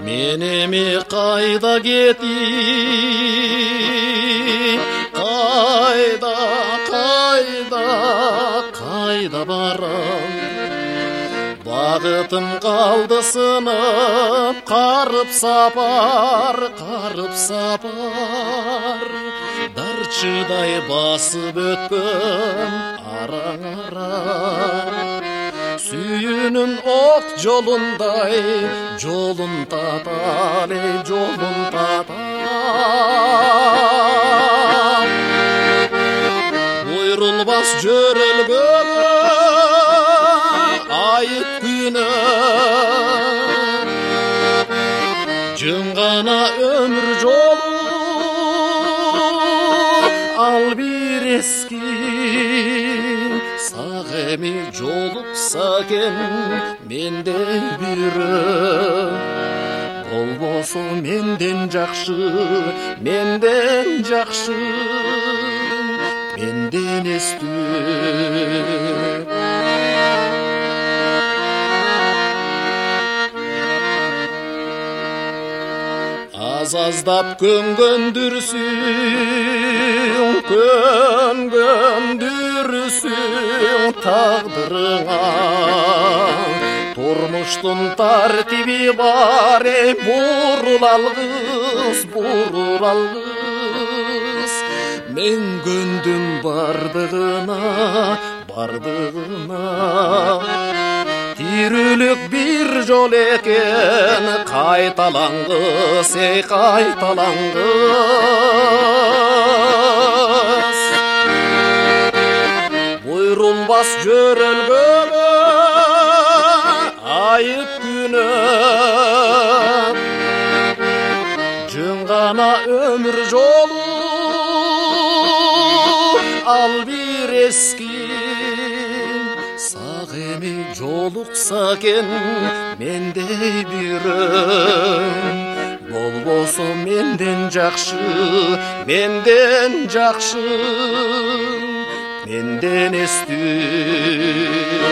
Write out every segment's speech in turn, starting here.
Мен эми кайда кетип, кайда барам? Багытым калды сынып, карып сапар. Дарчыдай басып өткөн араңара. Сүйүнүн ок жолундай, жолун татам. Буйрулбас жөрөлгөгө айыт күнө, жөн гана өмүр жолу, ал бир эски. Сак эми жолукса экен мендей бирөө, болбосо менден жакшы, менден эстүү. Аз-аздап көнгөндүрсүң тагдырыңа. Турмуштун тартиби бар, бурул алгыс. Мен көндүм бардыгына. Тирүүлүк бир жол экен, кайталаңгыс, кайталаңгыс. Буйрулбас жөрөлгөгө айыт күнө, жөн гана өмүр жолу, ал бир эски. Сак эми жолукса экен мендей бирөө, болбосо менден жакшы, менден эстүү.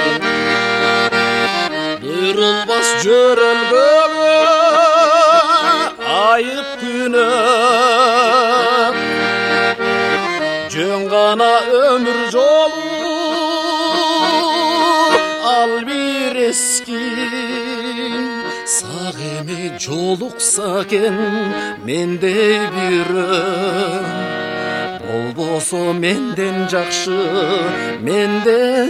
Буйрулбас жөрөлгөгө айыт күнө, жөн гана өмүр жолу, ал бир эски. Сак эми жолукса экен мендей бирөө, болбосо менден жакшы, менден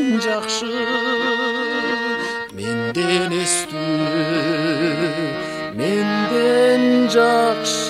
эстүү, менден жакшы.